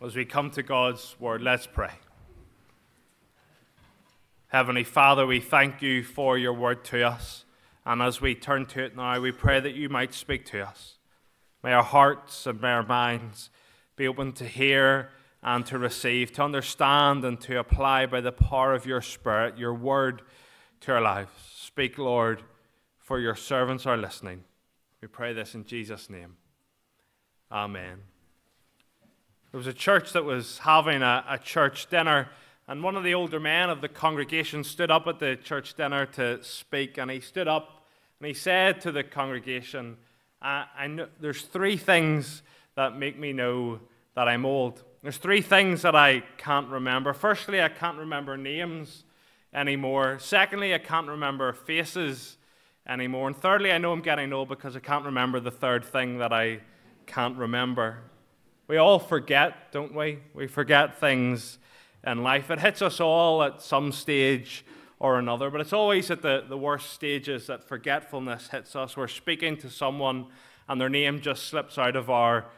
As we come to God's word, let's pray. Heavenly Father, we thank you for your word to us. And as we turn to it now, we pray that you might speak to us. May our hearts and may our minds be open to hear and to receive, to understand and to apply by the power of your Spirit, your word to our lives. Speak, Lord, for your servants are listening. We pray this in Jesus' name. Amen. There was a church that was having a church dinner, and one of the older men of the congregation stood up at the church dinner to speak, and he stood up and he said to the congregation, I know, there's three things that make me know that I'm old. There's three things that I can't remember. Firstly, I can't remember names anymore. Secondly, I can't remember faces anymore. And thirdly, I know I'm getting old because I can't remember the third thing that I can't remember. We all forget, don't we? We forget things in life. It hits us all at some stage or another, but it's always at the worst stages that forgetfulness hits us. We're speaking to someone and their name just slips out of our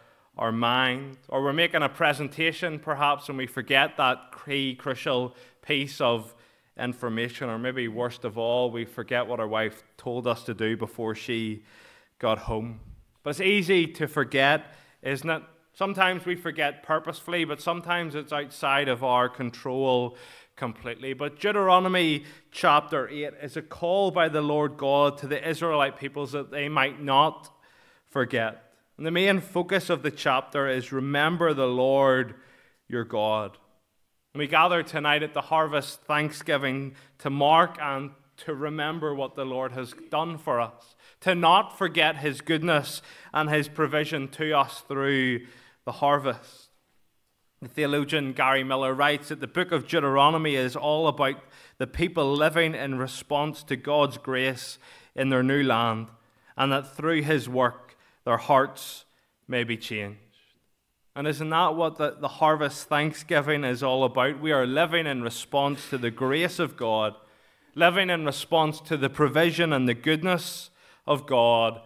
mind, or we're making a presentation perhaps and we forget that key, crucial piece of information, or maybe worst of all, we forget what our wife told us to do before she got home. But it's easy to forget, isn't it? Sometimes we forget purposefully, but sometimes it's outside of our control completely. But Deuteronomy chapter 8 is a call by the Lord God to the Israelite peoples that they might not forget. And the main focus of the chapter is remember the Lord your God. And we gather tonight at the Harvest Thanksgiving to mark and to remember what the Lord has done for us, to not forget his goodness and his provision to us through the harvest. The theologian Gary Miller writes that the book of Deuteronomy is all about the people living in response to God's grace in their new land, and that through his work their hearts may be changed. And isn't that what the Harvest Thanksgiving is all about? We are living in response to the grace of God, living in response to the provision and the goodness of God,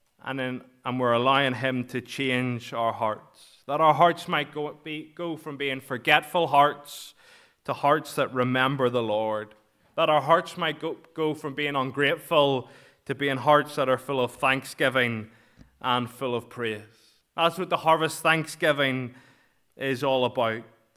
and we're allowing him to change our hearts. That our hearts might go from being forgetful hearts to hearts that remember the Lord. That our hearts might go from being ungrateful to being hearts that are full of thanksgiving and full of praise. That's what the Harvest Thanksgiving is all about.